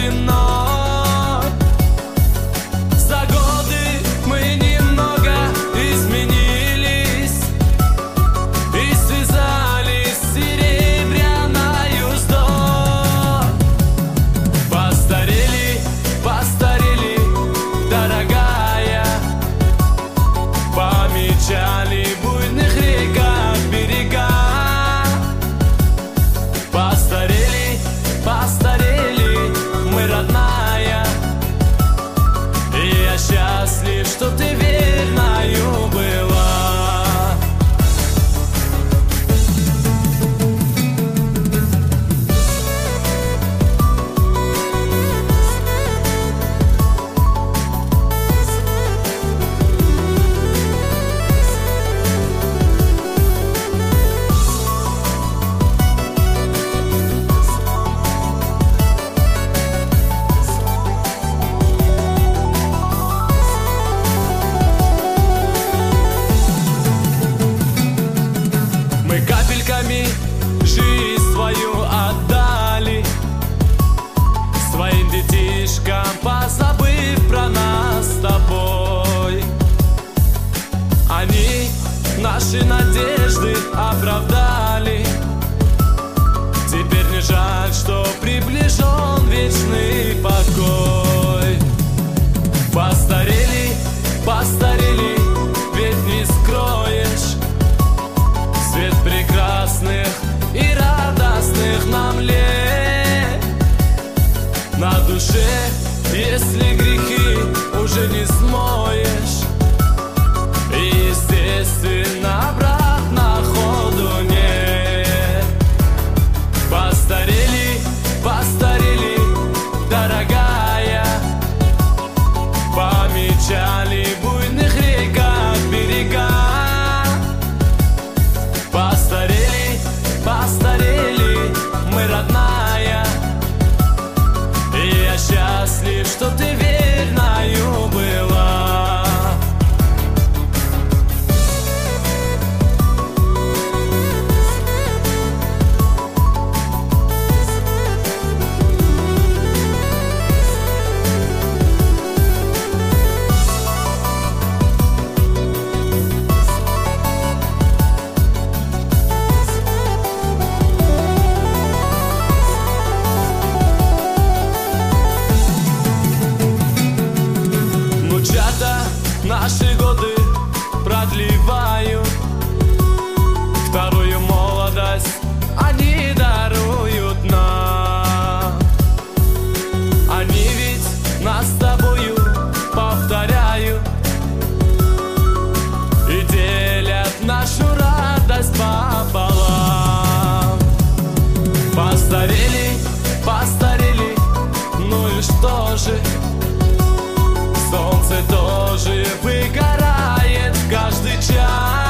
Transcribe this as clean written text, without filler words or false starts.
длиной. За годы мы немного изменились и связались с серебряной уздой. Постарели, постарели, дорогая, помечали в буйных реках берега. Постарели, постарели, мы, родная, и я счастлив, что ты верною была. Мы капельками жизнь свою отдали своим детишкам, позабыв про нас с тобой. Они наши надежды оправдали. Теперь не жаль, что приближен вечный покой. Постарели, постарели, ведь не скроешь свет прекрасных и радостных нам лет. На душе, если грехи уже не смоешь, и, естественно, обратно ходу нет. Постарели, постарели, дорогая, помечали в буйных реках берега. Постарели, постарели, мы, родная, и я счастлив, что ты верною была. Наши годы продлевают вторую молодость, они даруют нам. Они ведь нас с тобою повторяют и делят нашу радость пополам. Постарели, постарели, ну и что же? Солнце тоже выгорает каждый час.